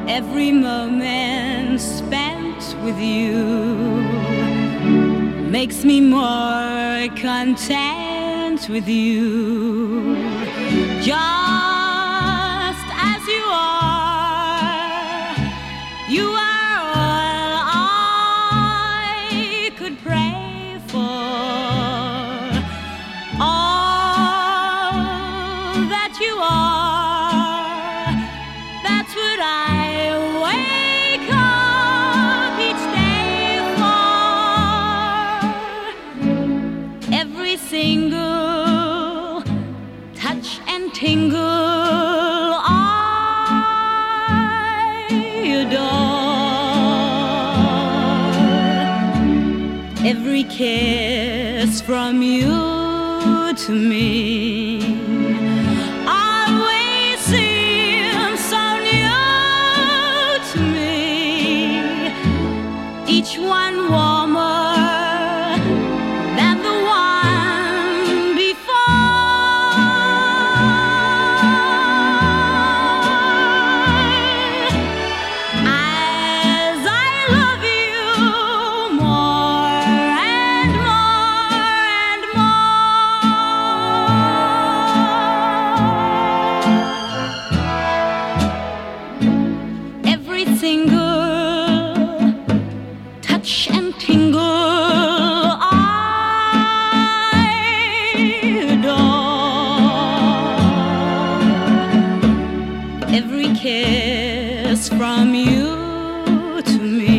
Every moment spent with you makes me more content with you. Just as you are all I could pray for, all that you are, that's what I wake up each day for. Every single touch and tingle I adore. Every kiss from you to me always seems so new to me, each one warmer than the one before. As I love you more and more and more, every single touch and tingle I adore. Every kiss from you to me